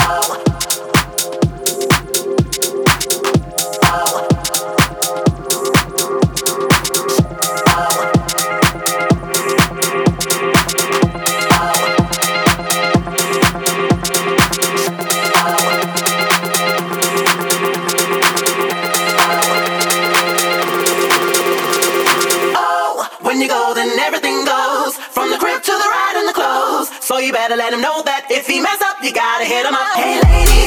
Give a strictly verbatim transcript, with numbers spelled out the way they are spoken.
When you go, then everything goes. From the crib to the ride and the clothes. So you better let him know that if he mess up, you gotta hit him up. Hey lady.